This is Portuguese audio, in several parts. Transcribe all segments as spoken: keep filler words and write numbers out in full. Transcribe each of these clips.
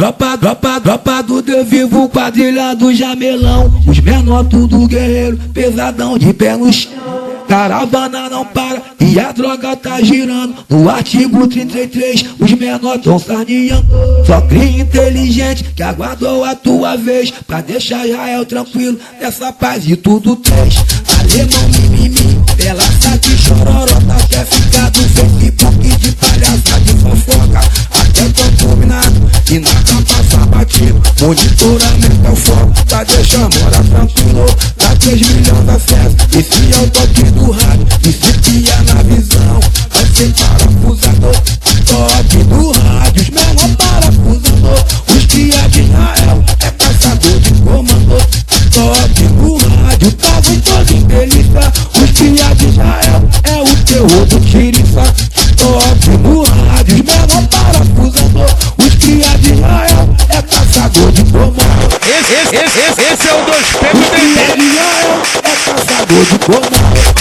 Tropa, tropa, tropa do Deus vivo, quadrilha do Jamelão. Os menor tudo guerreiro, pesadão de pé no chão. Caravana não para e a droga tá girando. No artigo trinta e três, os menor tão sarneando. Só cria inteligente que aguardou a tua vez, pra deixar Israel tranquilo nessa paz e tudo três. Alemão mimimi, ela sabe chororota, quer ficar do Facebook de palhaça, de fofoca. Até tão combinado e nada passa batido. Monitoramento é o foco, pra deixar morar tranquilo. Dá três milhões de acessos, esse é o toque do rádio. E se pia na visão, vai ser parafusador. Toque do rádio, os menor parafusador. Os cria de Israel é caçador de comandor. Toque do rádio, tava em toda delícia. Os cria de Israel é o terror do tiriça. Toque no rádio, os menor parafusador. Os cria de Israel é caçador de comandor. Esse, esse, esse, esse, esse é o dois pés do cria de Israel é caçador de comandor.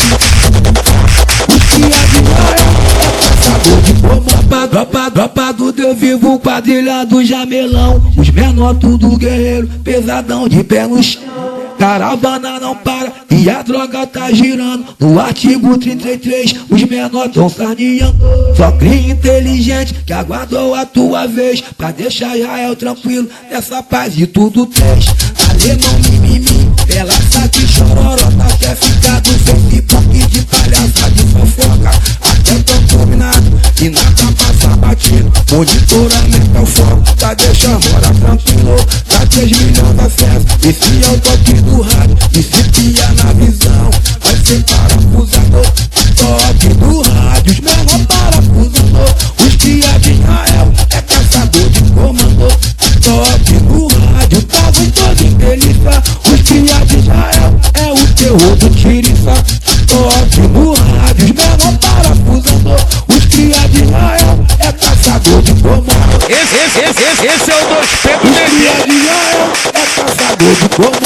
Os cria de Israel é caçador de comandor. Tropa, tropa do Deus vivo, quadrilha do Jamelão. Os menor tudo guerreiro, pesadão de pé no chão. Caravana não para e a droga tá girando. No artigo trinta e três, os menor tão sarneando. Só cria inteligente que aguardou a tua vez, pra deixar Israel tranquilo nessa paz e tudo três. Alemão mimimi, ela sabe chororota, quer ficar do Facebook de palhaça, de fofoca. Até tão combinado e nada passa batido. Monitoramento é o foco, pra deixar morar tranquilo. Dá três milhões de acessos, esse é o toque do rádio. E se pia na visão, vai ser parafusador. Toque do rádio, os menor parafusador. Os cria de Israel é caçador de comandor. Toque no rádio, tava em toda delícia. Os cria de Israel é o terror do tiriça. Toque no rádio, os menor parafusador. Os cria de Israel é caçador de comandor. Esse, esse, esse, esse, esse é o dois pés do Os cria de Israel é caçador de comandor.